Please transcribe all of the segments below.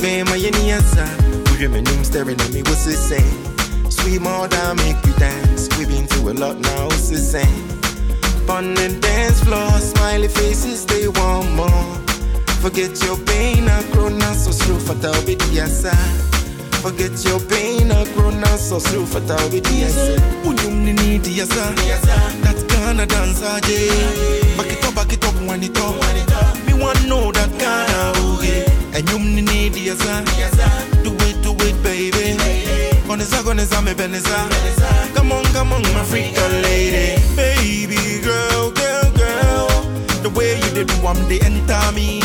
game my yeniasa. With my name staring at me, what's it say? Sweet more than make you dance. We've been through a lot now, what's it say? On the dance floor, smiley faces, they want more. Forget your pain, I grown up so slow for the obedience. Forget your pain, I grown up so slow for the obedience. Unyum ni need yasa, that's Ghana dance aje. Back it up, when it up. Me want know that Ghana okay. And you need yasa, do it, baby. Goneza, me beneza. Come on, my African lady, baby girl. The way you did, I'm the enter me.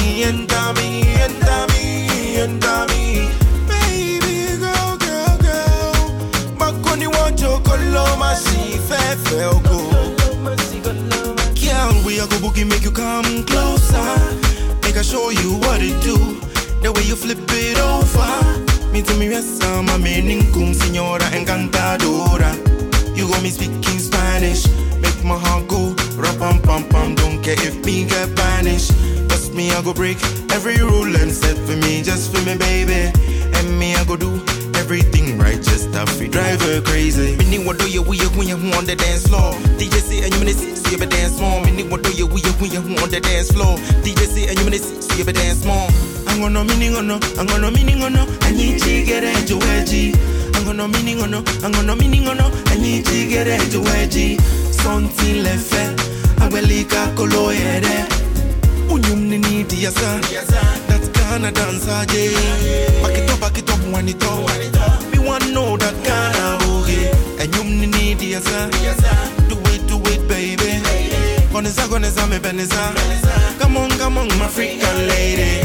Baby girl. Back when you want your color, my she fell go. Can't we go boogie, make you come closer? Make I show you what it do. The way you flip it over. Me to me yes, I'm a meaning cum señora encantadora. You got me speaking Spanish, make my heart go rap pam. Don't care if me get banished. Just me I go break every rule and set for me, just for me baby. And me I go do everything right, just have to drive her crazy. Me need what do you when you on the dance floor? DJ say and you minute so you be dance more. Me need what do you when you on the dance floor? DJ say and you minute so you be dance more. I'm gonna meaning or no. I need to get into wedgie. I'm gonna meaning or no. I need to get into wedgie. Something left I will leak a colo here. Unyum ni need yasa. That's Ghana dance aje. Back it up, when it up. Me want know that Ghana okay. And you need yasa. Do it, baby. Goneza, me beneza. Come on, my African lady.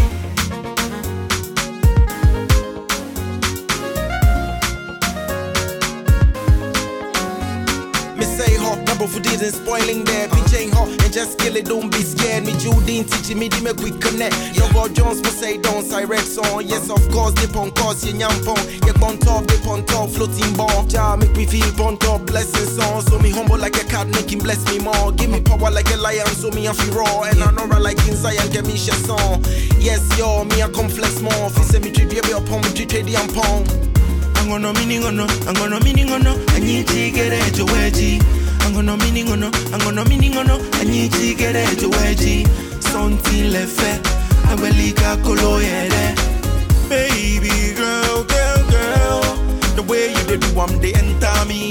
Say hot, number for didn't spoiling there. Bitch ain't hot and just kill it, don't be scared. Me Judine teaching me, make we connect. No God Jones, me say don't Cyrex on. Yes, of course, dip on course, you nyampon. Dip on top, floating bomb. Ja, make me feel on top, blessing song. So me humble like a cat, make him bless me more. Give me power like a lion, so me a feel raw. And I know like in Zion, get me shit song. Yes, yo, me a complex more. If you say me treat you upon me, treat the ampon. I'm gonna meaning or no. I need to get it to wedgie. I'm gonna meaning or no. I need to get it to wedgie. Something left I will leak a colo here. Baby girl. The way you did, I'm the enter me.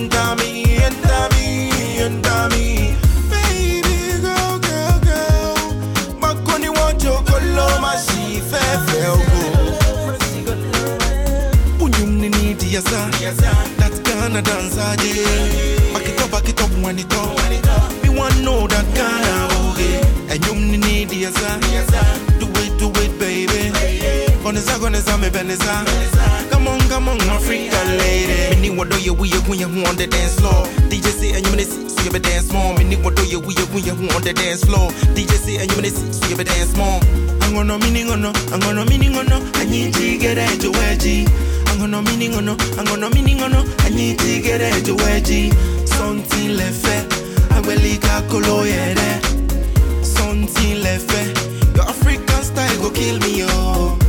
Baby girl. Back when you want your color, my she fell go. Yasa, that's Ghana dance aje. Back it up, when it up. Me want know that Ghana okay. And you need yasa. Do it, baby. Goneza, me beneza. Come on, my African lady. Me need what do you when you on the dance floor? DJ say and you minute so you be dance more. Me need what do you when you on the dance floor? DJ say and you minute so you be dance more. I'm gonna meaning or no. I need to get into wedgie. I'm gonna meaning or no. I need to get into wedgie. Something left I will leak a colo here. Something left your African style go kill me, oh.